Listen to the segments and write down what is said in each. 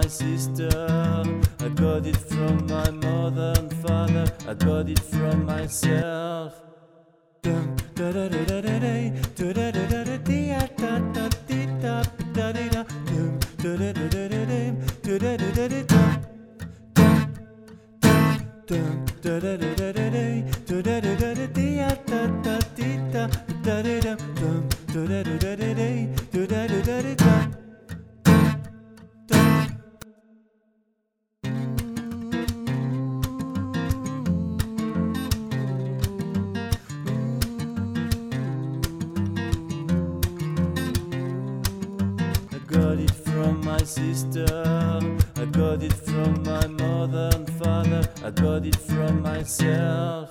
my sister, I got it from my mother and father, I got it from myself. Dum da da da da da da da da da da da da da da da da da dum da da da da da da da da da da dum da da da da da da da da da da da da da da da dum da da da da da da da da da da. I got it from my sister, I got it from my mother and father, I got it from myself.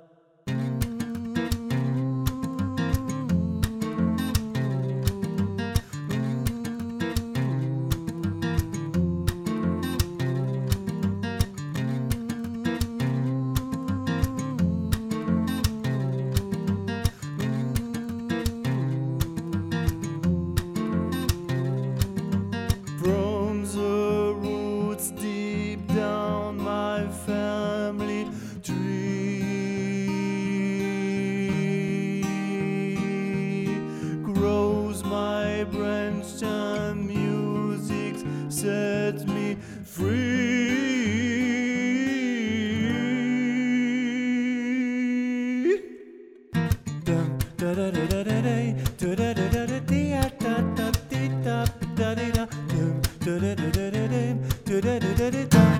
From the roots deep down my family tree grows my branch and music sets me free. Dum da da da da da da da da da da da da da da da da da dum da da da da da da da da da da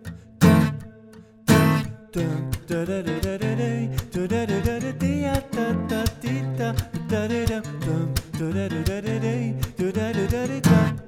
dum da da da da da da da da da da da da da da da da da dum da da da da da da da da da da